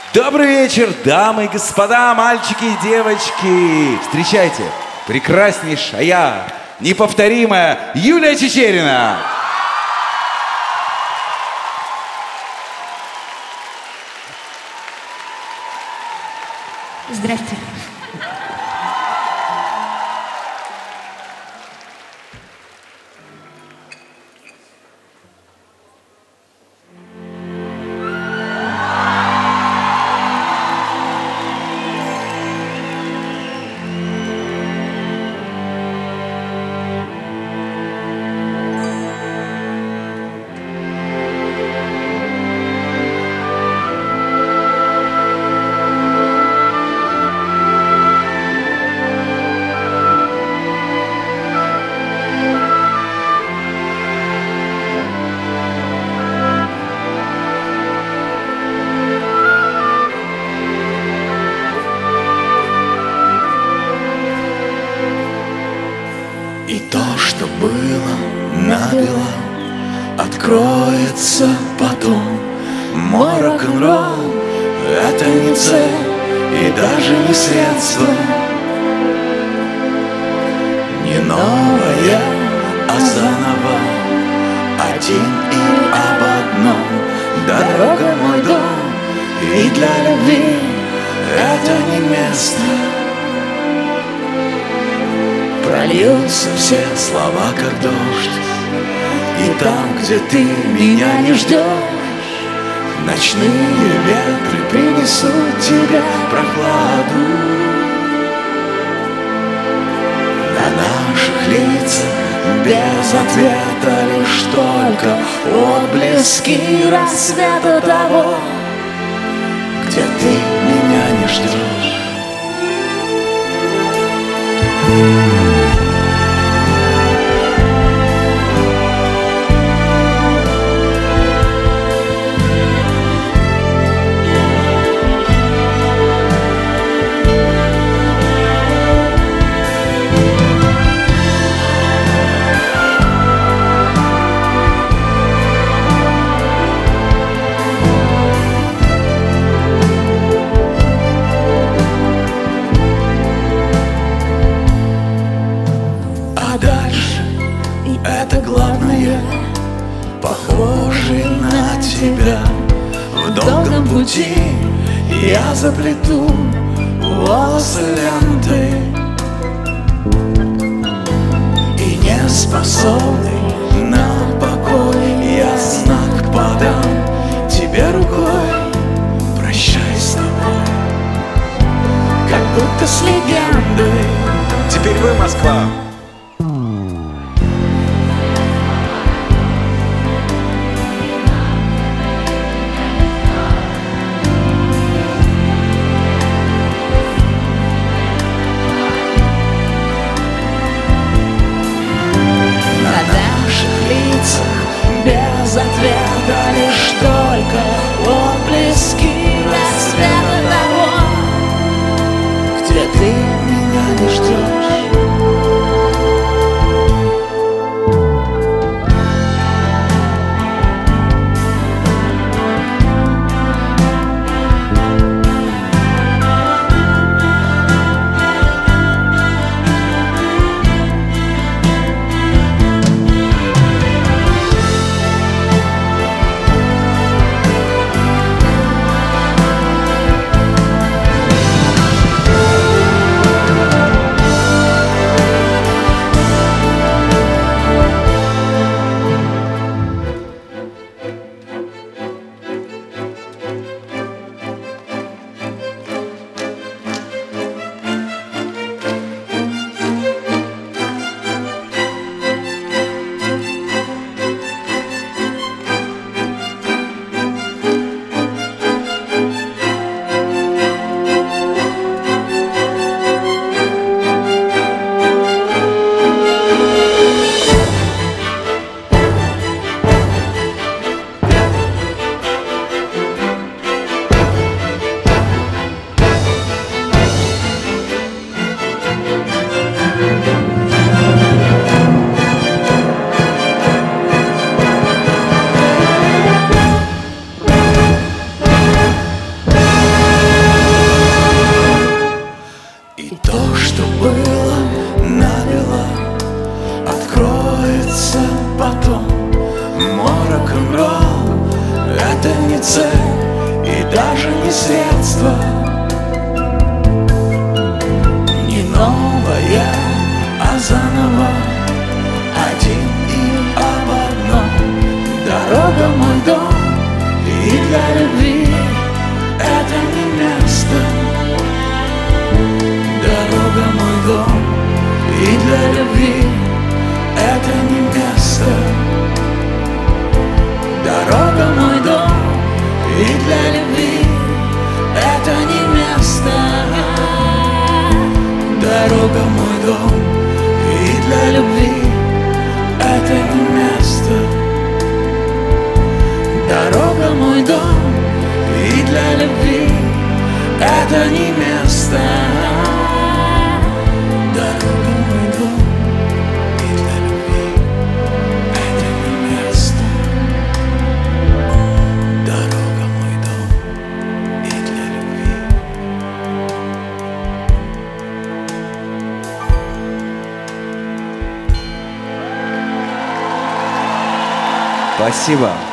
Добрый вечер, дамы и господа, мальчики и девочки. Встречайте, прекраснейшая, неповторимая Юлия Чичерина. Здрасте. И то, что было набело, откроется потом. Мой рок-н-ролл — это не цель и даже не средство, не новое, а заново, один и об одном. Дорога — мой дом, и для любви это не место. Прольются все слова, как дождь, и там, где ты меня не ждешь, ночные ветры принесут тебе прохладу. На наших лицах без ответа лишь только отблески рассвета того, где ты меня не ждешь. Это главное, похожий на тебя. В долгом пути я заплету волосы лентой, и не способный на покой я знак подам тебе рукой. Прощай с тобой, как будто с легендой. Теперь вы, Москва. Без ответа лишь только отблески рассвета того, где ты меня не ждешь. даже не средство, не новая, а заново, один и об одном. Дорога мой дом, и для любви это не место. Дорога мой дом, и для любви это не место. Дорога мой дом, и для любви это не место. Дорога мой дом, и для любви это не место. Дорога мой дом, и для любви это не место. Дорога мой дом, и для любви это не место. Дорога мой дом, и для любви. Спасибо.